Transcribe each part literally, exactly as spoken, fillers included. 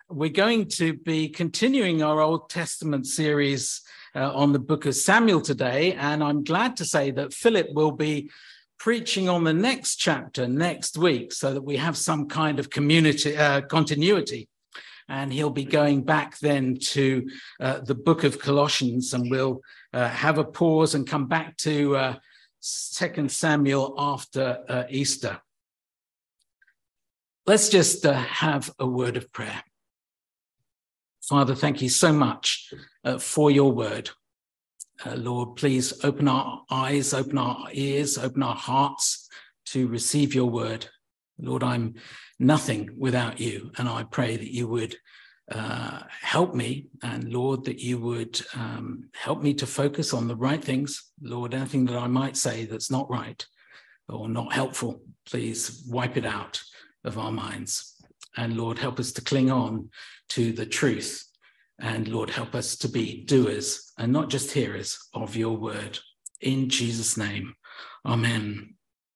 we're going to be continuing our Old Testament series uh, on the book of Samuel today, and I'm glad to say that Philip will be preaching on the next chapter next week so that we have some kind of community uh, continuity. And he'll be going back then to uh, the book of Colossians, and we'll uh, have a pause and come back to uh, Second Samuel after uh, Easter. Let's just uh, have a word of prayer. Father, thank you so much uh, for your word. Uh, Lord, please open our eyes, open our ears, open our hearts to receive your word. Lord, I'm nothing without you, and I pray that you would uh, help me, and Lord, that you would um, help me to focus on the right things. Lord, anything that I might say that's not right or not helpful, please wipe it out of our minds. And Lord, help us to cling on to the truth. And Lord, help us to be doers and not just hearers of your word. In Jesus' name, amen.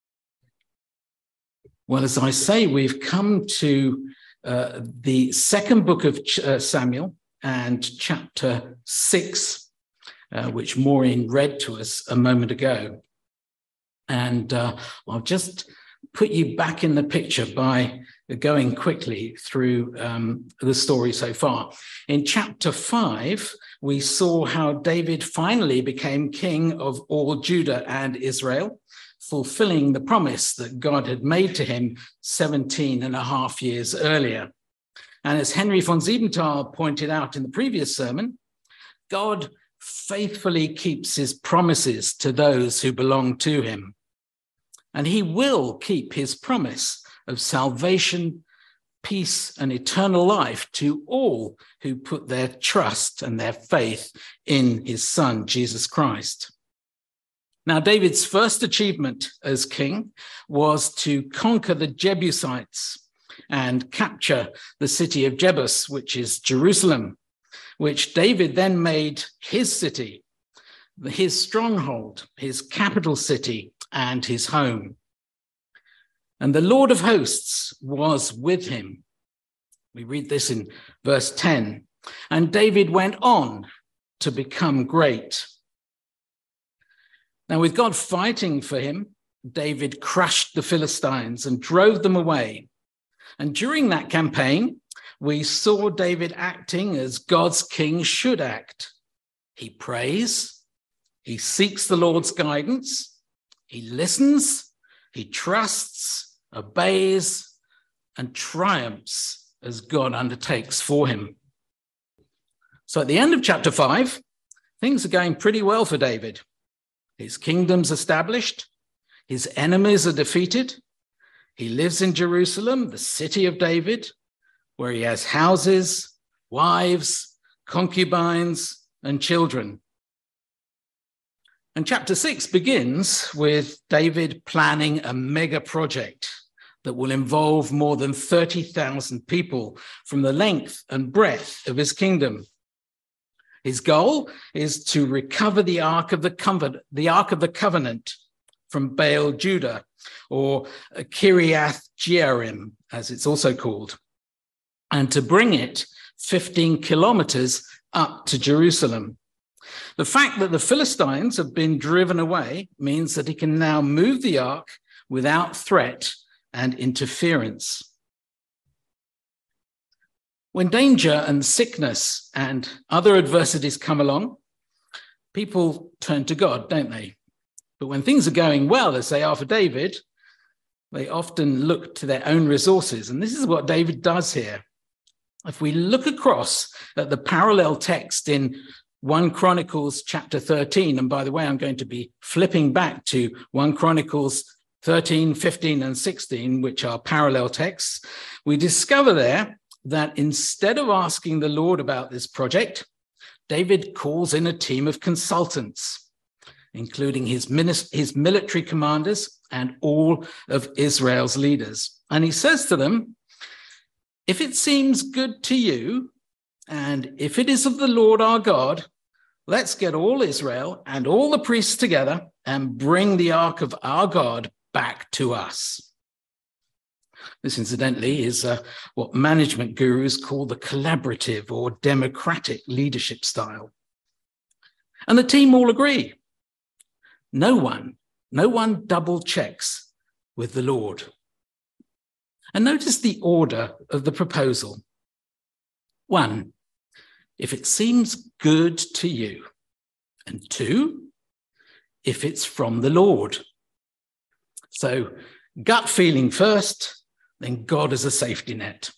Well, as I say, we've come to uh, the second book of uh, Samuel and chapter six, uh, which Maureen read to us a moment ago. And uh, I'll just put you back in the picture by going quickly through um, the story so far. In chapter five, we saw how David finally became king of all Judah and Israel, fulfilling the promise that God had made to him seventeen and a half years earlier. And as Henry von Siebenthal pointed out in the previous sermon, God faithfully keeps his promises to those who belong to him. And he will keep his promise of salvation, peace, and eternal life to all who put their trust and their faith in his son, Jesus Christ. Now, David's first achievement as king was to conquer the Jebusites and capture the city of Jebus, which is Jerusalem, which David then made his city, his stronghold, his capital city, and his home. And the Lord of hosts was with him. We read this in verse ten. And David went on to become great. Now, with God fighting for him, David crushed the Philistines and drove them away. And during that campaign, we saw David acting as God's king should act. He prays, he seeks the Lord's guidance, he listens, he trusts, obeys, and triumphs as God undertakes for him. So at the end of chapter five, things are going pretty well for David. His kingdom's established, his enemies are defeated. He lives in Jerusalem, the city of David, where he has houses, wives, concubines, and children. And chapter six begins with David planning a mega project that will involve more than thirty thousand people from the length and breadth of his kingdom. His goal is to recover the Ark of the Covenant, the Ark of the Covenant from Baal Judah, or Kiriath Jearim, as it's also called, and to bring it fifteen kilometers up to Jerusalem. The fact that the Philistines have been driven away means that he can now move the ark without threat and interference. When danger and sickness and other adversities come along, people turn to God, don't they? But when things are going well, as they are for David, they often look to their own resources. And this is what David does here. If we look across at the parallel text in First Chronicles chapter thirteen, and by the way, I'm going to be flipping back to First Chronicles thirteen, fifteen, and sixteen, which are parallel texts, we discover there that instead of asking the Lord about this project, David calls in a team of consultants, including his, minis- his military commanders and all of Israel's leaders. And he says to them, if it seems good to you, and if it is of the Lord our God, let's get all Israel and all the priests together and bring the ark of our God back to us. This, incidentally, is uh, what management gurus call the collaborative or democratic leadership style. And the team all agree. No one, no one double checks with the Lord. And notice the order of the proposal. One, if it seems good to you. And two, if it's from the Lord. So gut feeling first, then God as a safety net.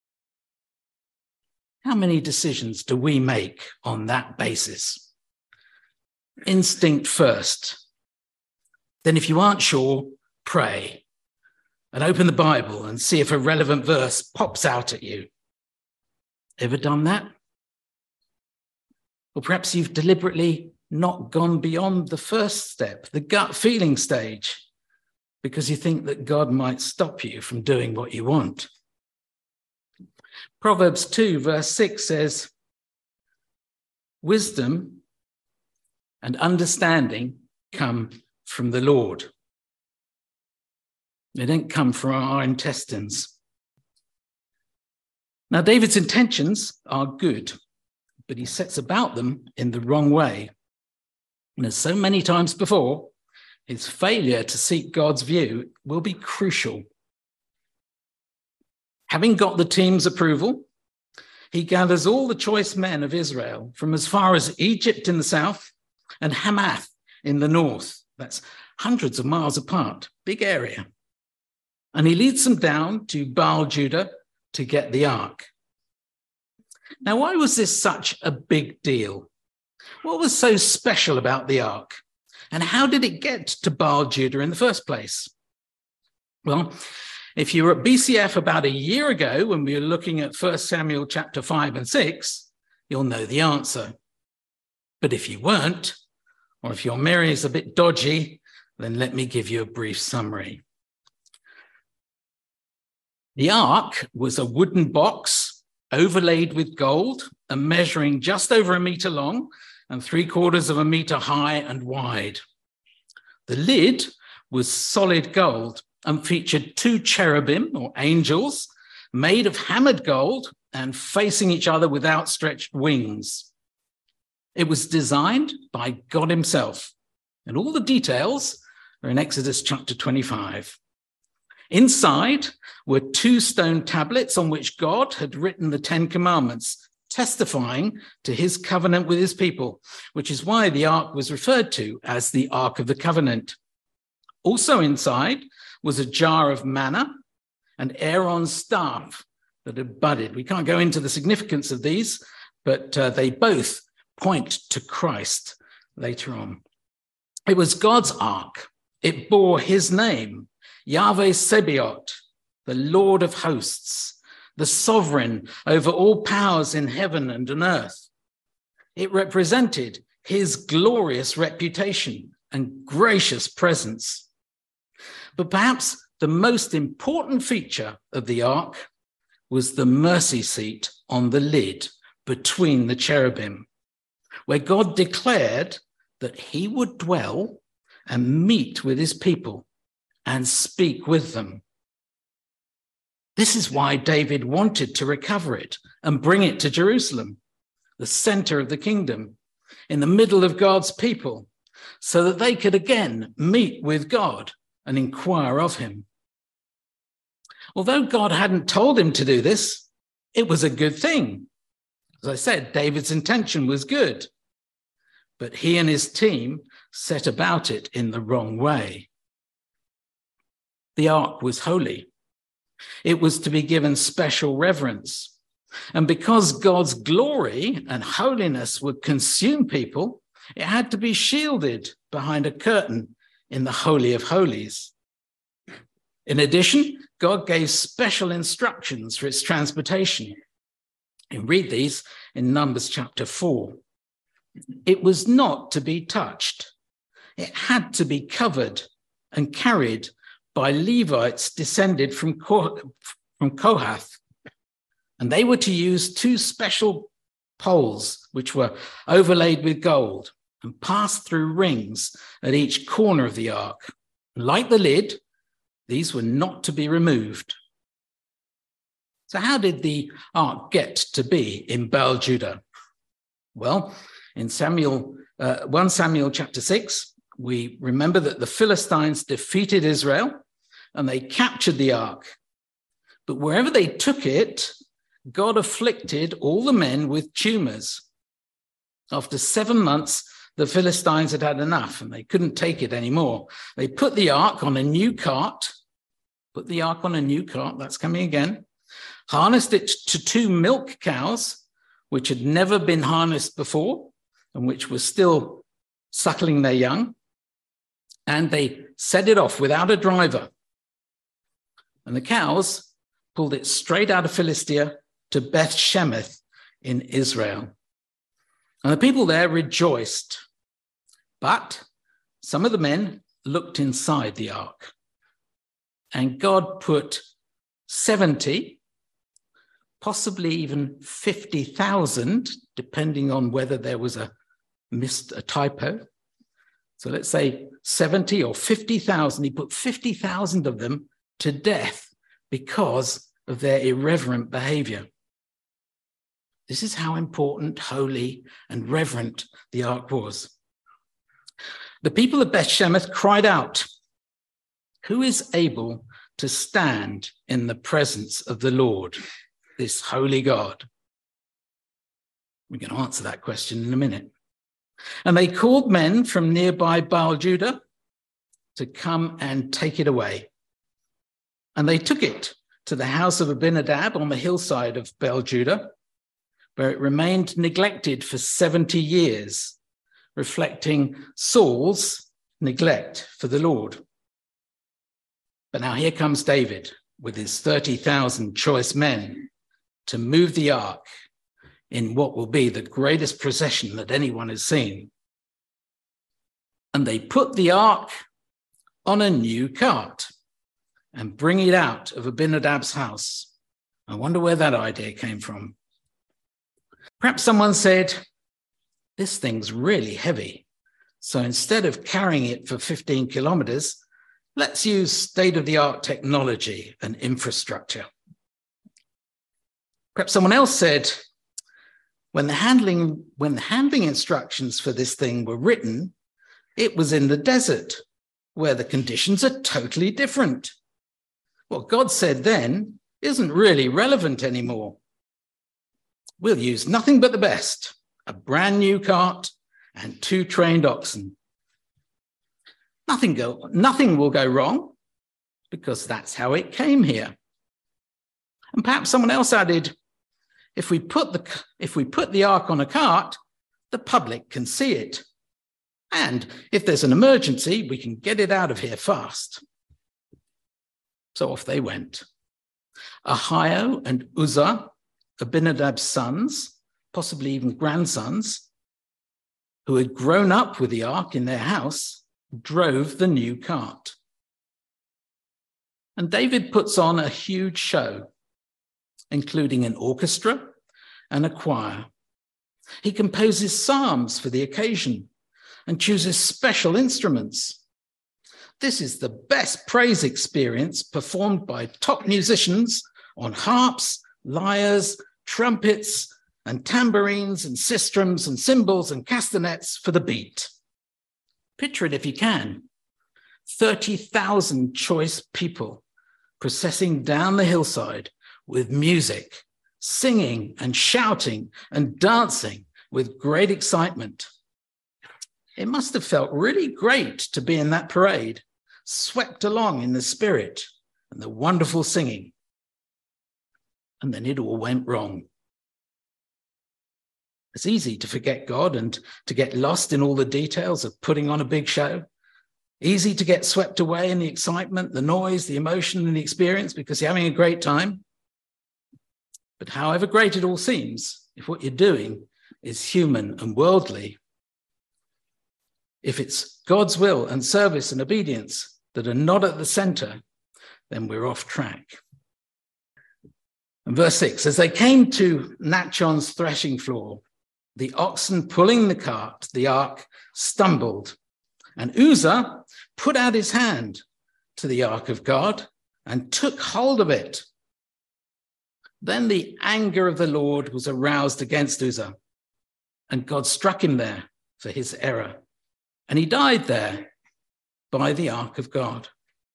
How many decisions do we make on that basis? Instinct first. Then if you aren't sure, pray and open the Bible and see if a relevant verse pops out at you. Ever done that? Or perhaps you've deliberately not gone beyond the first step, the gut feeling stage, because you think that God might stop you from doing what you want. Proverbs two, verse six says, wisdom and understanding come from the Lord. They don't come from our intestines. Now, David's intentions are good, but he sets about them in the wrong way. And as so many times before, his failure to seek God's view will be crucial. Having got the team's approval, he gathers all the choice men of Israel from as far as Egypt in the south and Hamath in the north. That's hundreds of miles apart, big area. And he leads them down to Baal Judah to get the ark. Now, why was this such a big deal? What was so special about the ark? And how did it get to Baal Judah in the first place? Well, if you were at B C F about a year ago when we were looking at First Samuel chapter five and six, you'll know the answer. But if you weren't, or if your memory is a bit dodgy, then let me give you a brief summary. The ark was a wooden box overlaid with gold and measuring just over a meter long and three quarters of a meter high and wide. The lid was solid gold and featured two cherubim or angels made of hammered gold and facing each other with outstretched wings. It was designed by God himself, and all the details are in Exodus chapter twenty-five. Inside were two stone tablets on which God had written the Ten Commandments, testifying to his covenant with his people, which is why the ark was referred to as the Ark of the Covenant. Also inside was a jar of manna and Aaron's staff that had budded. We can't go into the significance of these, but uh, they both point to Christ later on. It was God's ark. It bore his name, Yahweh Sebaot, the Lord of hosts, the sovereign over all powers in heaven and on earth. It represented his glorious reputation and gracious presence. But perhaps the most important feature of the ark was the mercy seat on the lid between the cherubim, where God declared that he would dwell and meet with his people and speak with them. This is why David wanted to recover it and bring it to Jerusalem, the center of the kingdom, in the middle of God's people, so that they could again meet with God and inquire of him. Although God hadn't told him to do this, it was a good thing. As I said, David's intention was good, but he and his team set about it in the wrong way. The ark was holy. It was to be given special reverence. And because God's glory and holiness would consume people, it had to be shielded behind a curtain in the Holy of Holies. In addition, God gave special instructions for its transportation. You read these in Numbers chapter four. It was not to be touched. It had to be covered and carried by Levites descended from Kohath. And they were to use two special poles, which were overlaid with gold and passed through rings at each corner of the ark. Like the lid, these were not to be removed So how did the ark get to be in Baal Judah? Well, in Samuel, uh, First Samuel chapter six, we remember that the Philistines defeated Israel and they captured the ark. But wherever they took it, God afflicted all the men with tumors. After seven months, the Philistines had had enough and they couldn't take it anymore. They put the ark on a new cart, put the ark on a new cart, that's coming again, harnessed it to two milk cows, which had never been harnessed before and which were still suckling their young, and they set it off without a driver. And the cows pulled it straight out of Philistia to Beth Shemesh in Israel. And the people there rejoiced. But some of the men looked inside the ark, and God put seventy, possibly even fifty thousand, depending on whether there was a missed a typo. So let's say seventy or fifty thousand. He put fifty thousand of them to death because of their irreverent behavior. This is how important, holy, and reverent the ark was. The people of Beth Shemesh cried out, "Who is able to stand in the presence of the Lord, this holy God?" We're going to answer that question in a minute. And they called men from nearby Baal Judah to come and take it away. And they took it to the house of Abinadab on the hillside of Baal Judah, where it remained neglected for seventy years, reflecting Saul's neglect for the Lord. But now here comes David with his thirty thousand choice men to move the ark in what will be the greatest procession that anyone has seen. And they put the ark on a new cart and bring it out of Abinadab's house. I wonder where that idea came from. Perhaps someone said, this thing's really heavy, so instead of carrying it for fifteen kilometers, let's use state-of-the-art technology and infrastructure. Perhaps someone else said, when the handling, when the handling instructions for this thing were written, it was in the desert, where the conditions are totally different. What God said then isn't really relevant anymore. We'll use nothing but the best, a brand new cart and two trained oxen. Nothing, go, nothing will go wrong because that's how it came here. And perhaps someone else added, if we put the, if we put the ark on a cart, the public can see it. And if there's an emergency, we can get it out of here fast. So off they went. Ahio and Uzzah, Abinadab's sons, possibly even grandsons, who had grown up with the ark in their house, drove the new cart. And David puts on a huge show, including an orchestra and a choir. He composes psalms for the occasion and chooses special instruments. This is the best praise experience performed by top musicians on harps, lyres, trumpets, and tambourines and sistrums and cymbals and castanets for the beat. Picture it if you can. thirty thousand choice people processing down the hillside with music, singing and shouting and dancing with great excitement. It must have felt really great to be in that parade, swept along in the spirit and the wonderful singing. And then it all went wrong. It's easy to forget God and to get lost in all the details of putting on a big show. Easy to get swept away in the excitement, the noise, the emotion, and the experience because you're having a great time. But however great it all seems, if what you're doing is human and worldly, if it's God's will and service and obedience that are not at the center, then we're off track. And verse six, as they came to Nachon's threshing floor, the oxen pulling the cart, the ark, stumbled, and Uzzah put out his hand to the ark of God and took hold of it. Then the anger of the Lord was aroused against Uzzah, and God struck him there for his error, and he died there by the ark of God.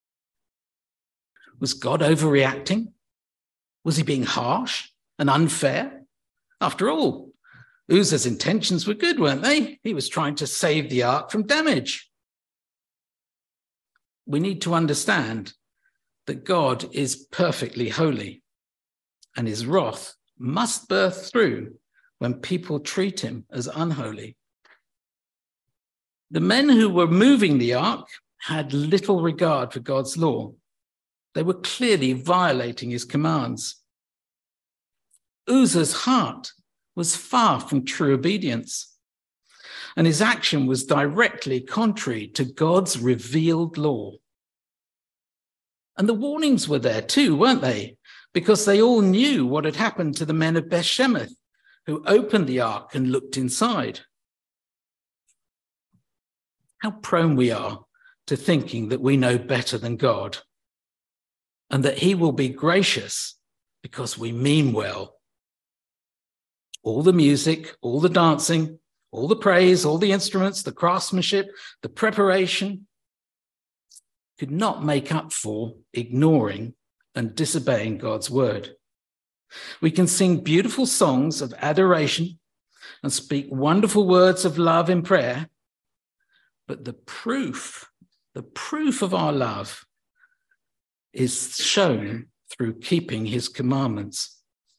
Was God overreacting? Was he being harsh and unfair? After all, Uzzah's intentions were good, weren't they? He was trying to save the ark from damage. We need to understand that God is perfectly holy, and his wrath must burst through when people treat him as unholy. The men who were moving the ark had little regard for God's law. They were clearly violating his commands. Uzzah's heart was far from true obedience, and his action was directly contrary to God's revealed law. And the warnings were there too, weren't they? Because they all knew what had happened to the men of Beth-Shemesh, who opened the ark and looked inside. How prone we are to thinking that we know better than God, and that he will be gracious because we mean well. All the music, all the dancing, all the praise, all the instruments, the craftsmanship, the preparation could not make up for ignoring and disobeying God's word. We can sing beautiful songs of adoration and speak wonderful words of love in prayer, but the proof, the proof of our love is shown through keeping his commandments.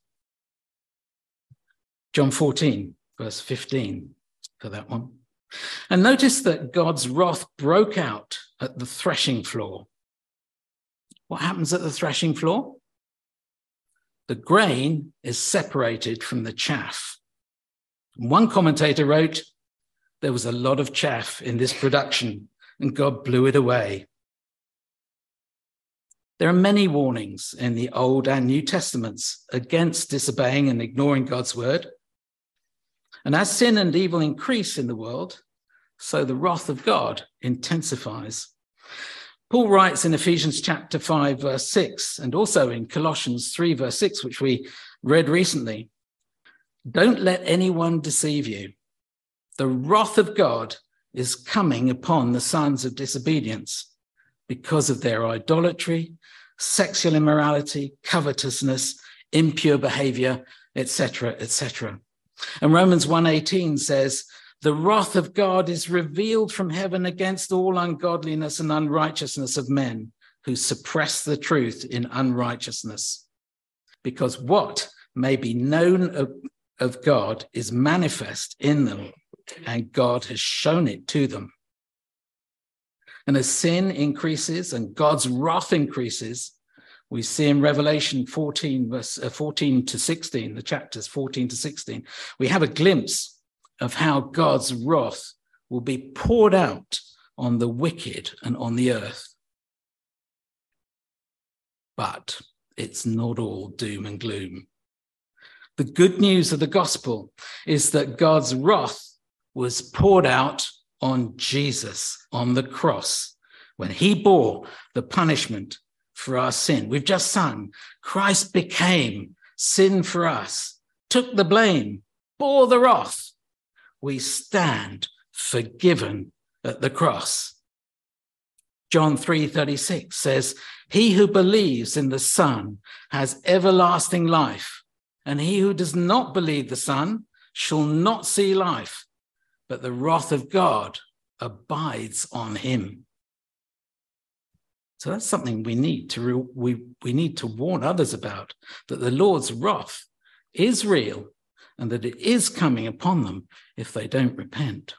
John fourteen, verse fifteen, for that one. And notice that God's wrath broke out at the threshing floor. What happens at the threshing floor? The grain is separated from the chaff. One commentator wrote, there was a lot of chaff in this production, and God blew it away. There are many warnings in the Old and New Testaments against disobeying and ignoring God's word. And as sin and evil increase in the world, so the wrath of God intensifies. Paul writes in Ephesians chapter five, verse six, and also in Colossians three, verse six, which we read recently, don't let anyone deceive you. The wrath of God is coming upon the sons of disobedience because of their idolatry, sexual immorality, covetousness, impure behavior, et cetera, et cetera. And Romans one eighteen says, the wrath of God is revealed from heaven against all ungodliness and unrighteousness of men who suppress the truth in unrighteousness. Because what may be known of, of God is manifest in them, and God has shown it to them. And as sin increases and God's wrath increases, we see in Revelation fourteen, verse uh, fourteen to sixteen, the chapters fourteen to sixteen, we have a glimpse of how God's wrath will be poured out on the wicked and on the earth. But it's not all doom and gloom. The good news of the gospel is that God's wrath was poured out on Jesus on the cross when he bore the punishment for our sin. We've just sung, Christ became sin for us, took the blame, bore the wrath. We stand forgiven at the cross. John three thirty-six says, he who believes in the Son has everlasting life, and he who does not believe the Son shall not see life, but the wrath of God abides on him. So that's something we need to re- we, we need to warn others about, that the Lord's wrath is real and that it is coming upon them if they don't repent.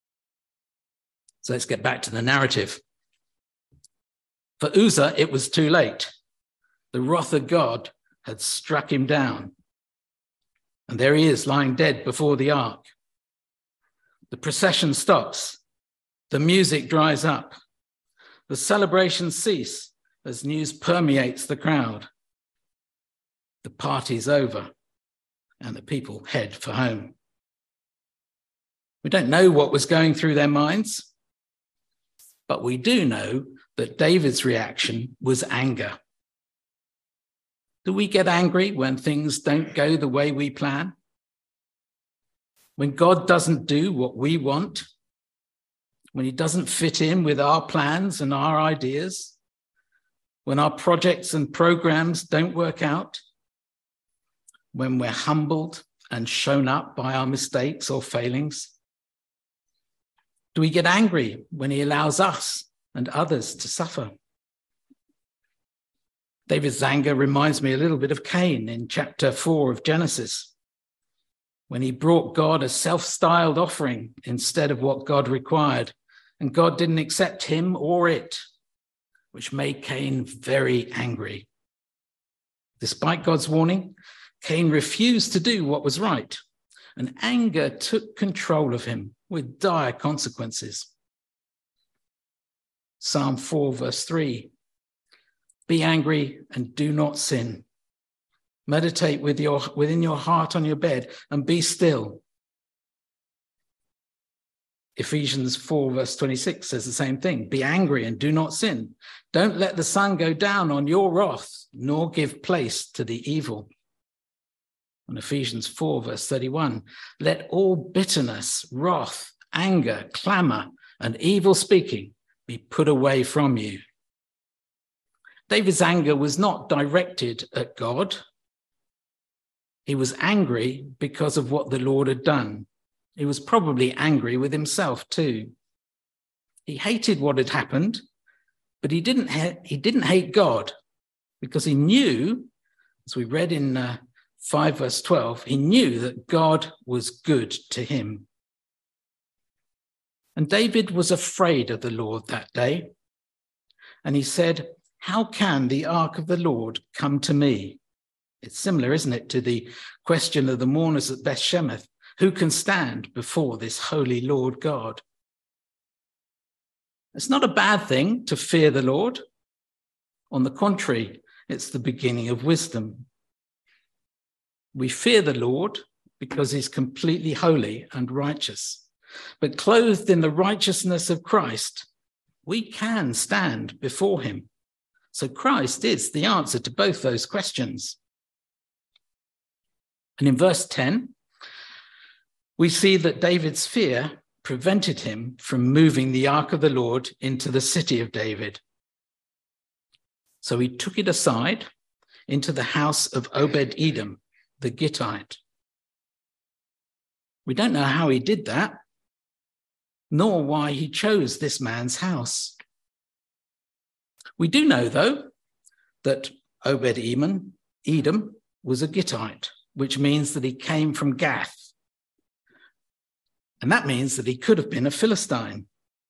So let's get back to the narrative. For Uzzah, it was too late. The wrath of God had struck him down. And there he is, lying dead before the ark. The procession stops. The music dries up. The celebrations cease as news permeates the crowd. The party's over, and the people head for home. We don't know what was going through their minds, but we do know that David's reaction was anger. Do we get angry when things don't go the way we plan? When God doesn't do what we want? When he doesn't fit in with our plans and our ideas? When our projects and programs don't work out? When we're humbled and shown up by our mistakes or failings? Do we get angry when he allows us and others to suffer? David's anger reminds me a little bit of Cain in chapter four of Genesis, when he brought God a self-styled offering instead of what God required, and God didn't accept him or it, which made Cain very angry. Despite God's warning, Cain refused to do what was right, and anger took control of him with dire consequences. Psalm four, verse three, be angry and do not sin. Meditate with your, within your heart on your bed and be still. Ephesians four, verse twenty-six says the same thing. Be angry and do not sin. Don't let the sun go down on your wrath, nor give place to the evil. And Ephesians four, verse thirty-one, let all bitterness, wrath, anger, clamor, and evil speaking be put away from you. David's anger was not directed at God. He was angry because of what the Lord had done. He was probably angry with himself too. He hated what had happened, but he didn't, ha- he didn't hate God, because he knew, as we read in uh, five verse twelve, he knew that God was good to him. And David was afraid of the Lord that day. And he said, how can the ark of the Lord come to me? It's similar, isn't it, to the question of the mourners at Beth Shemesh. Who can stand before this holy Lord God? It's not a bad thing to fear the Lord. On the contrary, it's the beginning of wisdom. We fear the Lord because he's completely holy and righteous. But clothed in the righteousness of Christ, we can stand before him. So Christ is the answer to both those questions. And in verse ten, we see that David's fear prevented him from moving the ark of the Lord into the city of David. So he took it aside into the house of Obed-Edom, the Gittite. We don't know how he did that, nor why he chose this man's house. We do know, though, that Obed-Edom Edom was a Gittite, which means that he came from Gath. And that means that he could have been a Philistine.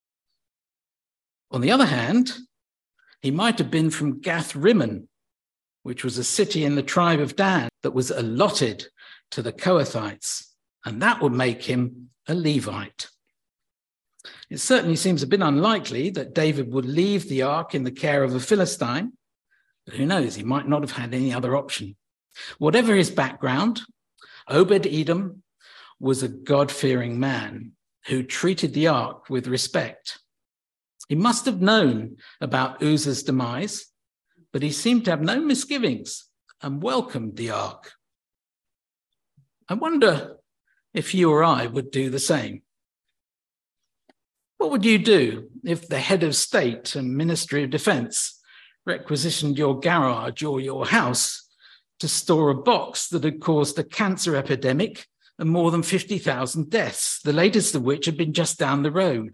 On the other hand, he might have been from Gath Rimmon, which was a city in the tribe of Dan that was allotted to the Kohathites, and that would make him a Levite. It certainly seems a bit unlikely that David would leave the ark in the care of a Philistine, but who knows, he might not have had any other option. Whatever his background, Obed-Edom was a God-fearing man who treated the ark with respect. He must have known about Uzzah's demise, but he seemed to have no misgivings and welcomed the ark. I wonder if you or I would do the same. What would you do if the head of state and Ministry of Defense requisitioned your garage or your house to store a box that had caused a cancer epidemic and more than fifty thousand deaths, the latest of which had been just down the road?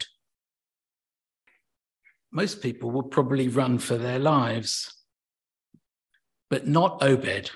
Most people would probably run for their lives, but not Obed.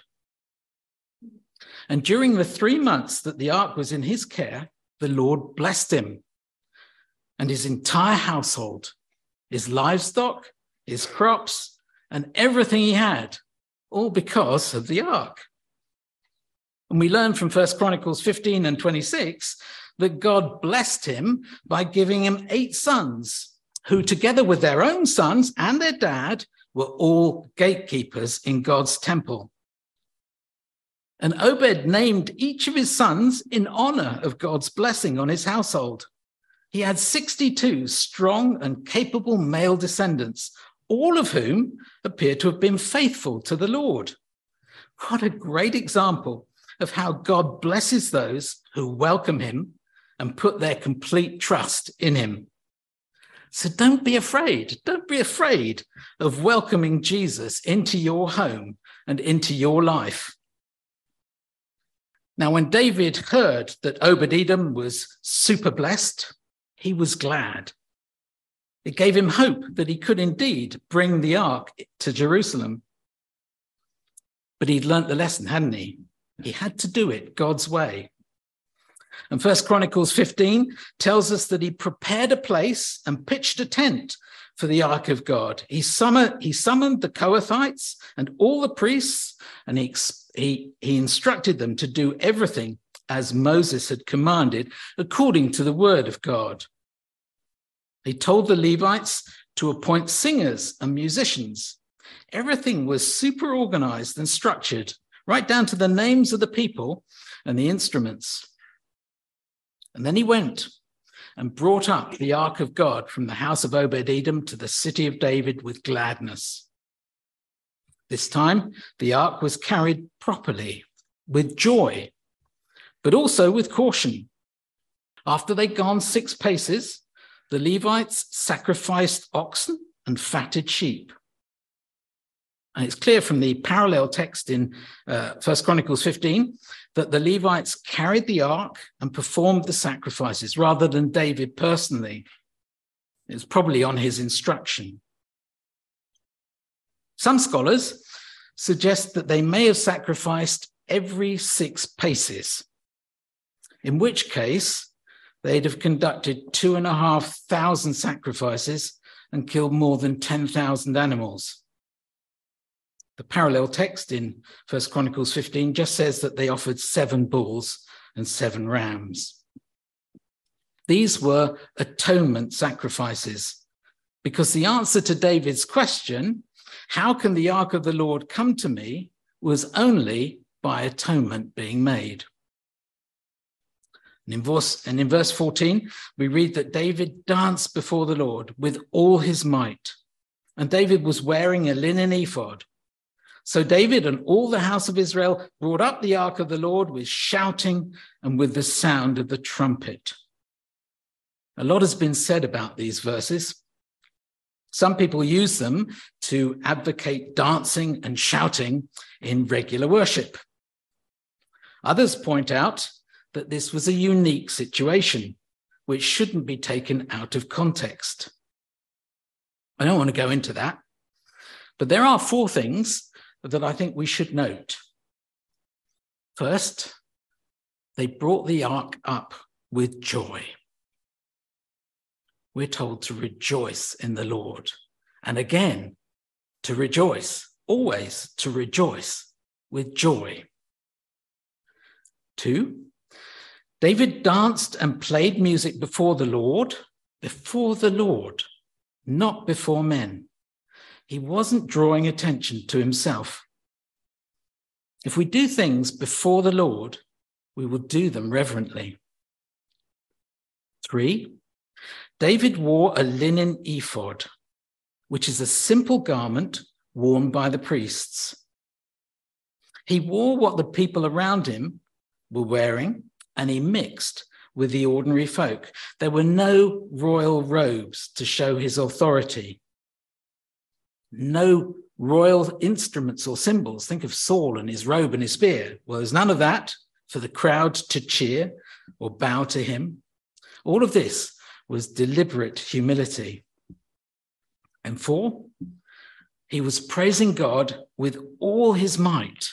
And during the three months that the ark was in his care, the Lord blessed him and his entire household, his livestock, his crops, and everything he had, all because of the ark. And we learn from First Chronicles fifteen and twenty-six that God blessed him by giving him eight sons, who together with their own sons and their dad were all gatekeepers in God's temple. And Obed named each of his sons in honor of God's blessing on his household. He had sixty-two strong and capable male descendants, all of whom appear to have been faithful to the Lord. What a great example of how God blesses those who welcome him and put their complete trust in him. So don't be afraid. Don't be afraid of welcoming Jesus into your home and into your life. Now, when David heard that Obed-Edom was super blessed, he was glad. It gave him hope that he could indeed bring the ark to Jerusalem. But he'd learnt the lesson, hadn't he? He had to do it God's way. And First Chronicles fifteen tells us that he prepared a place and pitched a tent for the ark of God. He summoned, he summoned the Kohathites and all the priests, and he, he, he instructed them to do everything as Moses had commanded, according to the word of God. He told the Levites to appoint singers and musicians. Everything was super organized and structured, right down to the names of the people and the instruments. And then he went and brought up the ark of God from the house of Obed-Edom to the city of David with gladness. This time, the ark was carried properly, with joy, but also with caution. After they'd gone six paces, the Levites sacrificed oxen and fatted sheep. And it's clear from the parallel text in uh, First Chronicles fifteen that the Levites carried the ark and performed the sacrifices rather than David personally. It was probably on his instruction. Some scholars suggest that they may have sacrificed every six paces, in which case they'd have conducted two and a half thousand sacrifices and killed more than ten thousand animals. The parallel text in First Chronicles fifteen just says that they offered seven bulls and seven rams. These were atonement sacrifices, because the answer to David's question, how can the ark of the Lord come to me, was only by atonement being made. And in verse, and in verse fourteen, we read that David danced before the Lord with all his might, and David was wearing a linen ephod. So David and all the house of Israel brought up the ark of the Lord with shouting and with the sound of the trumpet. A lot has been said about these verses. Some people use them to advocate dancing and shouting in regular worship. Others point out that this was a unique situation, which shouldn't be taken out of context. I don't want to go into that, but there are four things that I think we should note. First, they brought the ark up with joy. We're told to rejoice in the Lord. And again, to rejoice, always to rejoice with joy. Two, David danced and played music before the Lord, before the Lord, not before men. He wasn't drawing attention to himself. If we do things before the Lord, we will do them reverently. Three, David wore a linen ephod, which is a simple garment worn by the priests. He wore what the people around him were wearing, and he mixed with the ordinary folk. There were no royal robes to show his authority. No royal instruments or symbols. Think of Saul and his robe and his spear. Well, there's none of that for the crowd to cheer or bow to him. All of this was deliberate humility. And four, he was praising God with all his might.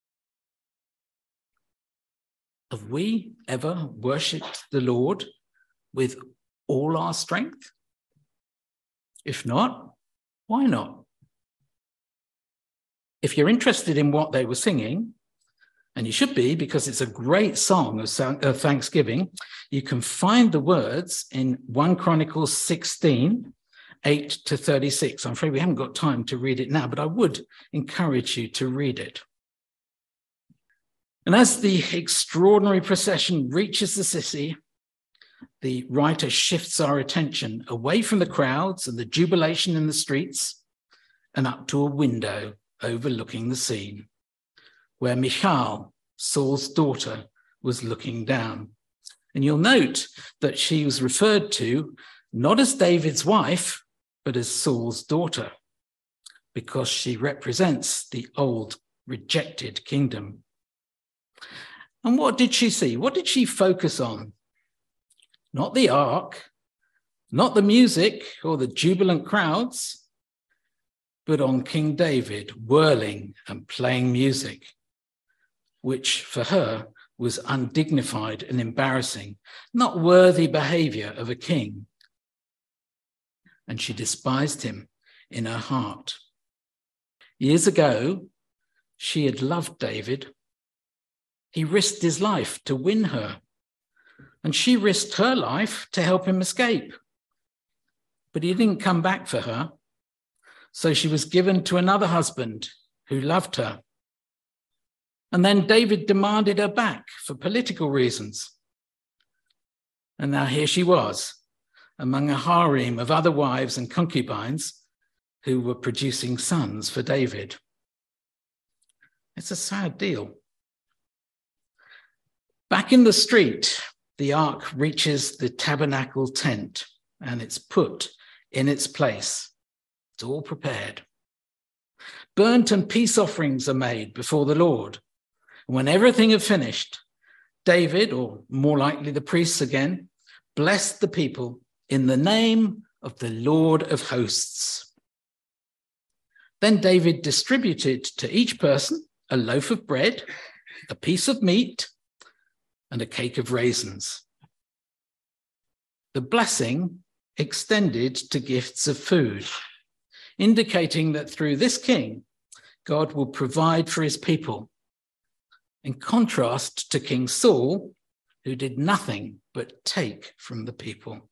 Have we ever worshipped the Lord with all our strength? If not, why not? If you're interested in what they were singing, and you should be because it's a great song of thanksgiving, you can find the words in First Chronicles sixteen, eight to thirty-six. I'm afraid we haven't got time to read it now, but I would encourage you to read it. And as the extraordinary procession reaches the city, the writer shifts our attention away from the crowds and the jubilation in the streets and up to a window overlooking the scene, where Michal, Saul's daughter, was looking down. And you'll note that she was referred to not as David's wife, but as Saul's daughter, because she represents the old rejected kingdom. And what did she see? What did she focus on? Not the ark, not the music or the jubilant crowds, but on King David whirling and playing music, which for her was undignified and embarrassing, not worthy behavior of a king. And she despised him in her heart. Years ago, she had loved David. He risked his life to win her, and she risked her life to help him escape. But he didn't come back for her, so she was given to another husband who loved her. And then David demanded her back for political reasons. And now here she was, among a harem of other wives and concubines who were producing sons for David. It's a sad deal. Back in the street, the ark reaches the tabernacle tent and it's put in its place. It's all prepared. Burnt and peace offerings are made before the Lord. When everything had finished, David, or more likely the priests again, blessed the people in the name of the Lord of hosts. Then David distributed to each person a loaf of bread, a piece of meat, and a cake of raisins. The blessing extended to gifts of food, indicating that through this king, God will provide for his people, in contrast to King Saul, who did nothing but take from the people.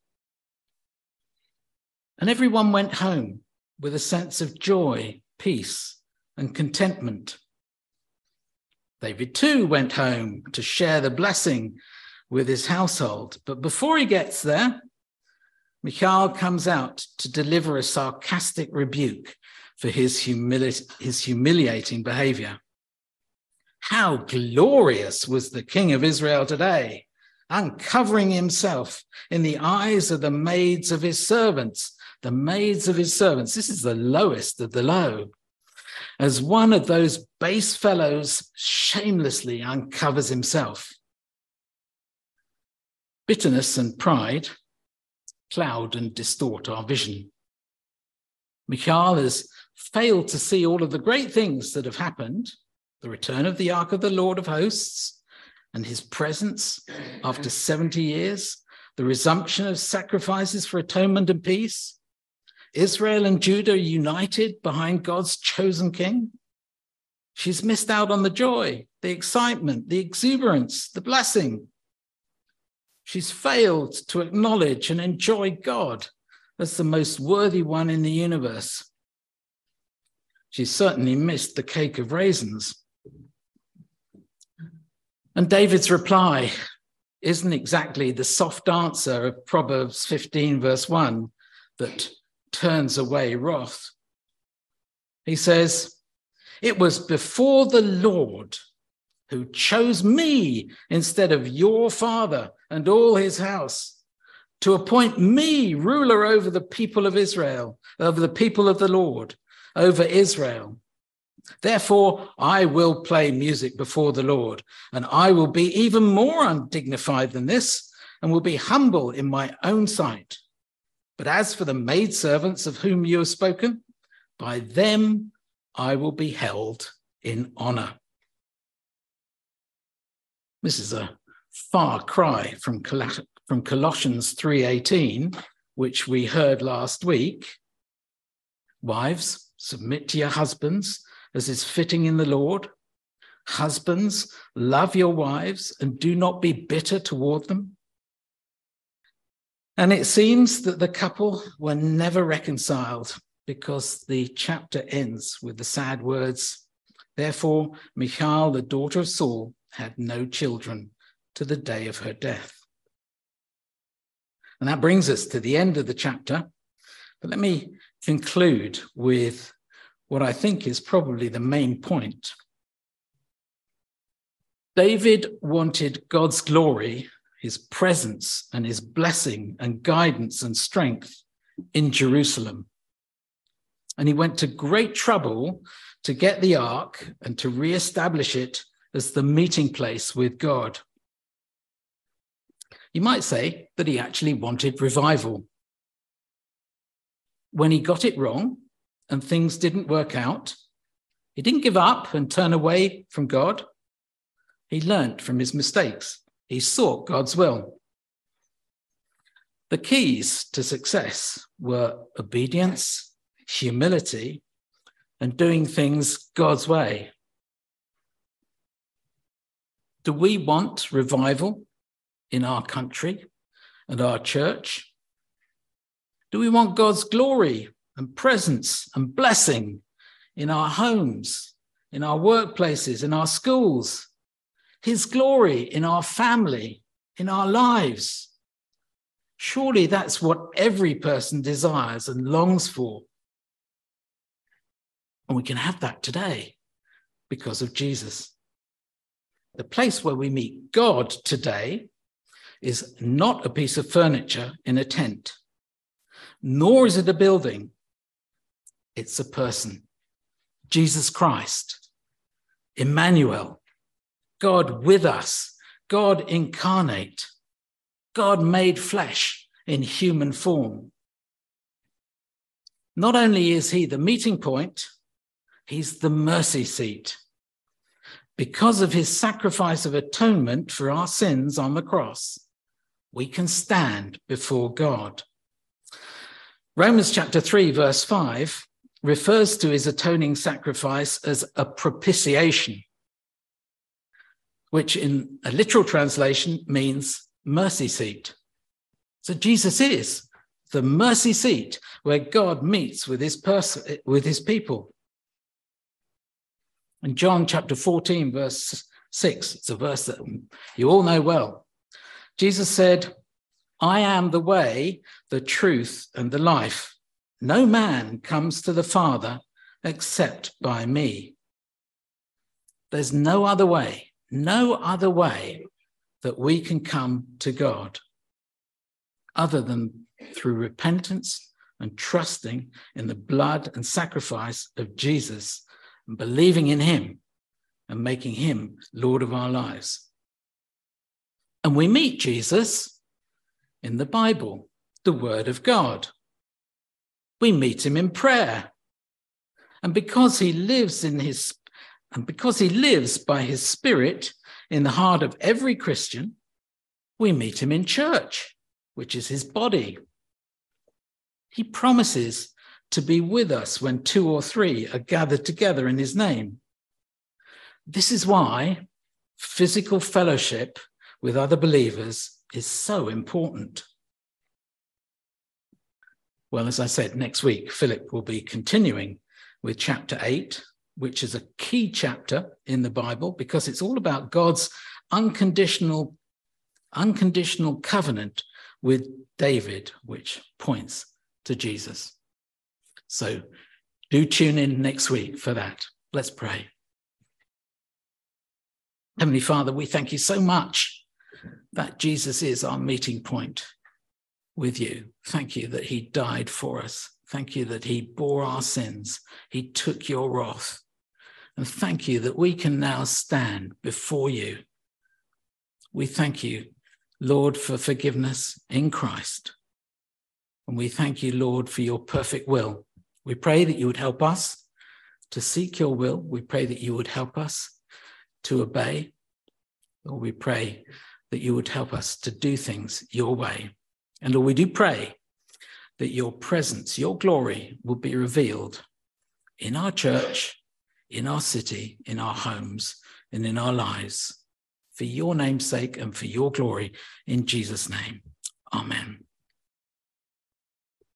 And everyone went home with a sense of joy, peace, and contentment. David too went home to share the blessing with his household. But before he gets there, Michal comes out to deliver a sarcastic rebuke for his, humili- his humiliating behavior. How glorious was the king of Israel today, uncovering himself in the eyes of the maids of his servants. The maids of his servants. This is the lowest of the low. As one of those base fellows shamelessly uncovers himself. Bitterness and pride cloud and distort our vision. Michal has failed to see all of the great things that have happened, the return of the Ark of the Lord of Hosts and his presence after seventy years, the resumption of sacrifices for atonement and peace, Israel and Judah united behind God's chosen king. She's missed out on the joy, the excitement, the exuberance, the blessing. She's failed to acknowledge and enjoy God as the most worthy one in the universe. She's certainly missed the cake of raisins. And David's reply isn't exactly the soft answer of Proverbs fifteen, verse one, that turns away wrath. He says, "It was before the Lord who chose me instead of your father and all his house, to appoint me ruler over the people of Israel, over the people of the Lord, over Israel. Therefore, I will play music before the Lord, and I will be even more undignified than this, and will be humble in my own sight. But as for the maidservants of whom you have spoken, by them I will be held in honor." This is a far cry from, Col- from Colossians three eighteen, which we heard last week. Wives, submit to your husbands as is fitting in the Lord. Husbands, love your wives and do not be bitter toward them. And it seems that the couple were never reconciled, because the chapter ends with the sad words, "Therefore, Michal, the daughter of Saul, had no children to the day of her death." And that brings us to the end of the chapter. But let me conclude with what I think is probably the main point. David wanted God's glory, his presence and his blessing and guidance and strength in Jerusalem. And he went to great trouble to get the ark and to re-establish it as the meeting place with God. You might say that he actually wanted revival. When he got it wrong and things didn't work out, he didn't give up and turn away from God. He learnt from his mistakes. He sought God's will. The keys to success were obedience, humility, and doing things God's way. Do we want revival in our country and our church? Do we want God's glory and presence and blessing in our homes, in our workplaces, in our schools? His glory in our family, in our lives? Surely that's what every person desires and longs for. And we can have that today because of Jesus. The place where we meet God today is not a piece of furniture in a tent, nor is it a building. It's a person, Jesus Christ, Emmanuel, God with us, God incarnate, God made flesh in human form. Not only is he the meeting point, he's the mercy seat. Because of his sacrifice of atonement for our sins on the cross, we can stand before God. Romans chapter three, verse five, refers to his atoning sacrifice as a propitiation, which in a literal translation means mercy seat. So Jesus is the mercy seat where God meets with his person, with his people. In John chapter fourteen, verse six, it's a verse that you all know well. Jesus said, I am the way, the truth, and the life. No man comes to the Father except by me. There's no other way, no other way that we can come to God other than through repentance and trusting in the blood and sacrifice of Jesus and believing in him and making him Lord of our lives. And we meet Jesus in the Bible, the Word of God. We meet him in prayer. And because he lives in his, and because he lives by his Spirit in the heart of every Christian, we meet him in church, which is his body. He promises to be with us when two or three are gathered together in his name. This is why physical fellowship with other believers is so important. Well, as I said, next week, Philip will be continuing with chapter eight, which is a key chapter in the Bible because it's all about God's unconditional, unconditional covenant with David, which points to Jesus. So do tune in next week for that. Let's pray. Heavenly Father, we thank you so much that Jesus is our meeting point with you. Thank you that he died for us. Thank you that he bore our sins. He took your wrath. And thank you that we can now stand before you. We thank you, Lord, for forgiveness in Christ. And we thank you, Lord, for your perfect will. We pray that you would help us to seek your will. We pray that you would help us to obey. Lord, we pray that you would help us to do things your way. And Lord, we do pray that your presence, your glory will be revealed in our church, in our city, in our homes, and in our lives, for your name's sake and for your glory, in Jesus' name. Amen.